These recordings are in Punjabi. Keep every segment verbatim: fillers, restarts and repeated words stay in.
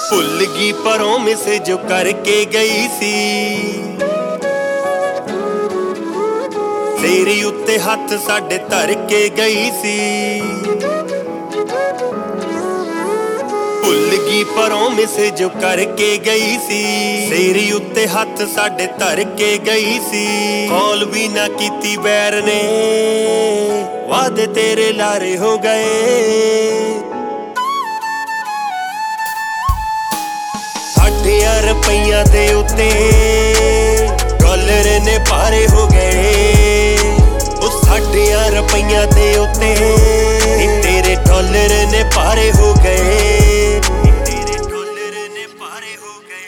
ਭੁੱਲ ਗਈ ਪਰੋਂ ਮਿਸੇ ਜੋ ਕਰਕੇ ਗਈ ਸੀ। ਤੇਰੀ ਉੱਤੇ ਹੱਥ ਸਾਡੇ ਧਰ ਕੇ ਗਈ ਸੀ। ਭੁੱਲ ਗਈ ਪਰੋਂ ਮਿਸੇ ਜੋ ਕਰਕੇ ਗਈ ਸੀ। ਤੇਰੀ ਉੱਤੇ ਹੱਥ ਸਾਡੇ ਧਰ ਕੇ ਗਈ ਸੀ। ਕੌਲ ਵੀ ਨਾ ਕੀਤੀ ਬੈਰ ਨੇ, ਵਾਦੇ ਤੇਰੇ ਲਾਰੇ ਹੋ ਗਏ। ਸਾਠਿਆਂ ਰੁਪਈਆਂ ਦੇ ਉੱਤੇ ਡਾਲਰ ਨੇ ਭਾਰੇ ਹੋ ਗਏ। ਉਹ ਸਾਠਿਆਂ ਰੁਪਈਆਂ ਦੇ ਉੱਤੇ ਤੇਰੇ ਡਾਲਰ ਨੇ ਭਾਰੇ ਹੋ ਗਏ। ਤੇਰੇ ਡਾਲਰ ਨੇ ਭਾਰੇ ਹੋ ਗਏ।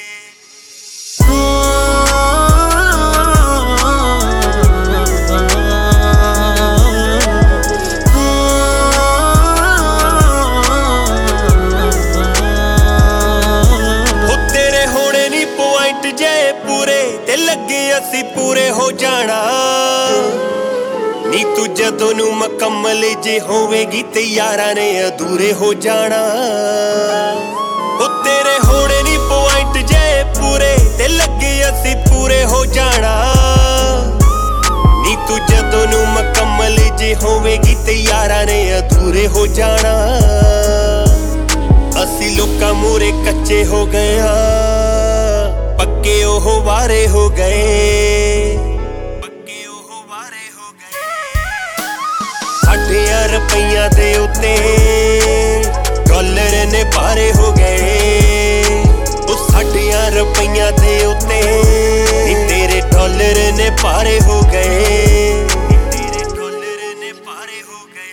ਜੇ ਪੂਰੇ ਤੇ ਲੱਗੇ ਅਸੀਂ ਪੂਰੇ ਹੋ ਜਾਣਾ ਨੀ। ਤੂੰ ਜਦੋਂ ਨੂੰ ਮੁਕੰਮਲ ਜੇ ਹੋਵੇਗੀ ਤੇ ਯਾਰਾਂ ਨੇ ਅਧੂਰੇ ਹੋ ਜਾਣਾ। ਉਹ ਤੇਰੇ ਹੋਣੇ ਨੀ ਪੁਆਇੰਟ ਜੇ ਪੂਰੇ ਤੇ ਲੱਗੇ ਅਸੀਂ ਪੂਰੇ ਹੋ ਜਾਣਾ ਨੀ। ਤੂੰ ਜਦੋਂ ਨੂੰ ਮੁਕੰਮਲ ਜੇ ਹੋਵੇਗੀ ਤੇ ਯਾਰਾਂ ਨੇ ਅਧੂਰੇ ਹੋ ਜਾਣਾ। ਅਸੀਂ ਲੋਕਾਂ ਮੂਰੇ ਕੱਚੇ ਹੋ ਗਏ ਹਾਂ, ਪੱਕੇ ਉਹ ਵਾਰੇ ਹੋ ਗਏ। ਪੱਕੇ ਉਹ ਵਾਰੇ ਹੋ ਗਏ। ਸਾਠਿਆਂ ਰੁਪਈਆਂ ਦੇ ਉੱਤੇ ਡਾਲਰ ਨੇ ਭਾਰੇ ਹੋ ਗਏ। ਉਹ ਸਾਠਿਆਂ ਰੁਪਈਆਂ ਦੇ ਉੱਤੇ ਤੇਰੇ ਡਾਲਰ ਨੇ ਭਾਰੇ ਹੋ ਗਏ। ਤੇਰੇ ਡਾਲਰ ਨੇ ਭਾਰੇ ਹੋ ਗਏ।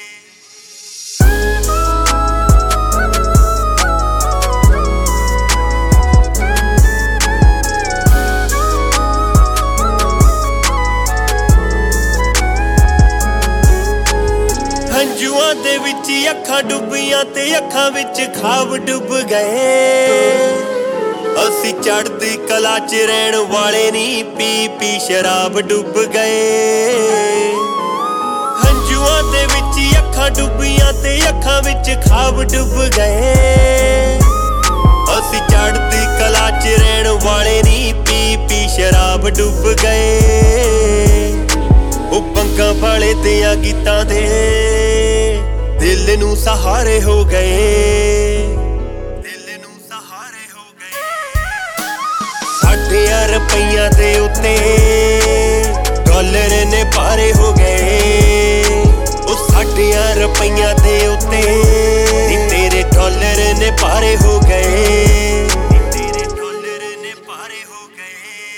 ਹੰਝੂਆਂ ਦੇ ਵਿੱਚ ਅੱਖਾਂ ਡੁੱਬੀਆਂ ਤੇ ਅੱਖਾਂ ਵਿੱਚ ਖਾਬ ਡੁੱਬ ਗਏ। ਅਸੀਂ ਚੜ੍ਹਦੀ ਕਲਾ ਚ ਰਹਿਣ ਵਾਲੇ ਨੀ, ਪੀ ਪੀ ਸ਼ਰਾਬ ਡੁੱਬ ਗਏ। ਹੰਝੂਆਂ ਦੇ ਵਿੱਚ ਅੱਖਾਂ ਡੁੱਬੀਆਂ ਤੇ ਅੱਖਾਂ ਵਿੱਚ ਖਾਬ ਡੁੱਬ ਗਏ। ਅਸੀਂ ਚੜ੍ਹਦੀ ਕਲਾ ਚ ਰਹਿਣ ਵਾਲੇ ਨੀ, ਪੀ ਪੀ ਸ਼ਰਾਬ ਡੁੱਬ ਗਏ। ਉਹ ਬੰਗਾਂ ਵਾਲੇ ਦਿਆਂ ਗੀਤਾਂ ਦੇ ਦਿਲ ਨੂੰ ਸਹਾਰੇ ਹੋ ਗਏ। ਦਿਲ ਨੂੰ ਸਹਾਰੇ ਹੋ ਗਏ। ਸਾਠਿਆਂ ਰੁਪਈਆਂ ਦੇ ਉੱਤੇ ਡਾਲਰ ਨੇ ਭਾਰੇ ਹੋ ਗਏ। ਉਹ ਸਾਠਿਆਂ ਰੁਪਈਆਂ ਦੇ ਉੱਤੇ ਤੇਰੇ ਡਾਲਰ ਨੇ ਭਾਰੇ ਹੋ ਗਏ। ਤੇਰੇ ਡਾਲਰ ਨੇ ਭਾਰੇ ਹੋ ਗਏ।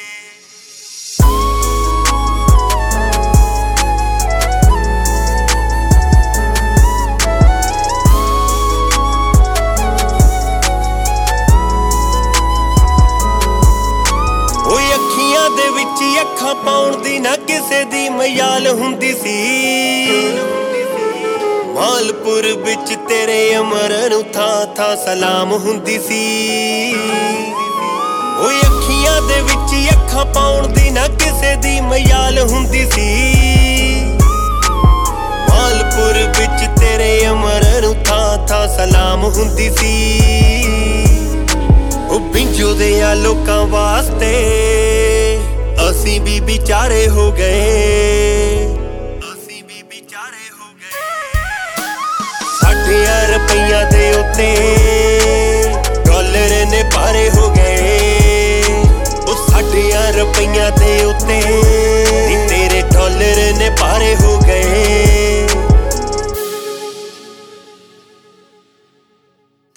ਅੱਖੀਆਂ ਦੇ ਵਿੱਚ ਅੱਖਾਂ ਪਾਉਣ ਦੀ ਨਾ ਕਿਸੇ ਦੀ ਮਜਾਲ ਹੁੰਦੀ ਸੀ। ਮਾਲਪੁਰ ਵਿੱਚ ਤੇਰੇ ਅਮਰ ਨੂੰ ਥਾਂ ਥਾਂ ਸਲਾਮ ਹੁੰਦੀ ਸੀ। ਓਏ ਅੱਖੀਆਂ ਦੇ ਵਿੱਚ ਅੱਖਾਂ ਪਾਉਣ ਦੀ ਨਾ ਕਿਸੇ ਦੀ ਮਜਾਲ ਹੁੰਦੀ ਸੀ। ਮਾਲਪੁਰ ਵਿੱਚ ਤੇਰੇ ਅਮਰ ਨੂੰ ਥਾਂ ਥਾਂ ਸਲਾਮ ਹੁੰਦੀ ਸੀ। ਉਹ ਬਿੰਜੋ ਦੇ ਆ ਲੋਕਾਂ ਵਾਸਤੇ ਅਸੀਂ ਵੀ ਵਿਚਾਰੇ ਹੋ ਗਏ।